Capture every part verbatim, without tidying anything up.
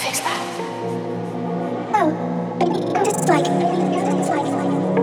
fix that? Oh, I'm just like, just like,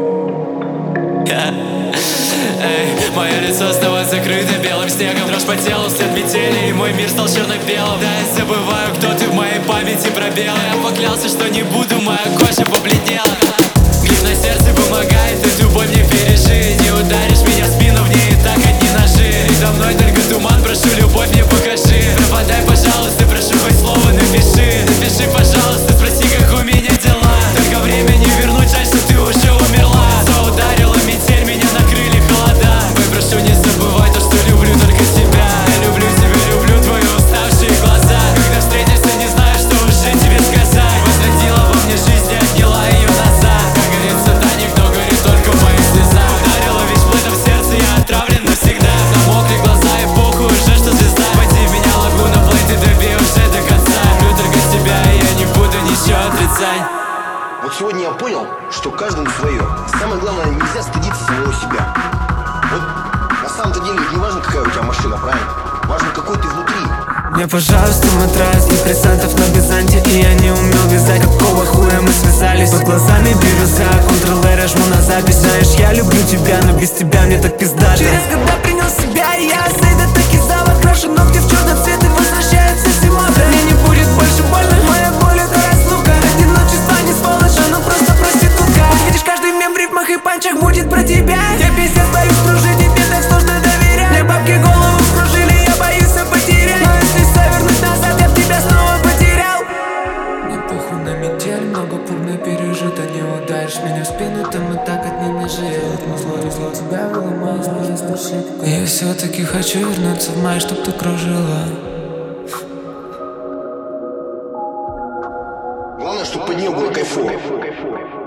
Эй, мое лицо снова закрыто белым снегом. Дрожь по телу, след метели, и мой мир стал черно-белым. Да, я забываю, кто ты в моей памяти пробел. Я поклялся, что не буду, моя кожа побледнела. Гриф на сердце помогает, эту боль мне пережить. Не ударишь меня в спину, в ней и так одни ножи. Передо мной только туман, прошу, любовь мне покажи. Пропадай, пожалуйста, прошу, хоть слово напиши. Напиши, пожалуйста, спроси, как у меня дела. Только время не вернуть, жаль, что ты уже умерла. Лицо ударила метель, меня накрыли холода. Ой, прошу, не забывай то, что люблю только тебя. Я люблю тебя, люблю твои уставшие глаза. Когда встретишься, не знаю, что уже тебе сказать. Возродила во мне жизнь и отняла ее назад. Как горит сада, никто горит, только мои слеза. Ударила ведь в этом сердце, я отравлен навсегда. Намокли глаза и похуй уже, что звезда. Води меня, лагуна, плей, ты добей уже до конца. Люблю только тебя, и я не буду ничего отрицать. Вот сегодня я понял, что каждому свое. Самое главное, нельзя стыдиться самого себя. Вот на самом-то деле не важно, какая у тебя машина, правильно? Важно, какой ты внутри. Мне, пожалуйста, матрас, депрессантов на бизанте. И я не умел вязать, какого хуя мы связались. Под глазами бирюза, контрол-эр, жму на запись. Знаешь, я люблю тебя, но без тебя мне так пиздато. Через года принял себя, и я сейда таки зала. Крашу ногти в черный цвет и возвращается зима. Мне не будет больше больно, моя боль это разлука. Одиночество не сволочь, оно просто проститутка. Видишь, каждый мем в рифмах и панчах будет про тебя. Я пиздец боюсь кружить, и мне так сложно доверять. Мне бабки голову вскружили, я боюсь все потерять. Но если повернуть назад, я б тебя снова потерял. Мне похуй на метель, много пурно пережито. Не ударишь меня в спину, там и так одни ножи. Я зло, зло тебя выломаю, зло, ошибка. Я все-таки хочу вернуться в май, чтоб ты кружила. Главное, чтобы под нее было кайфово.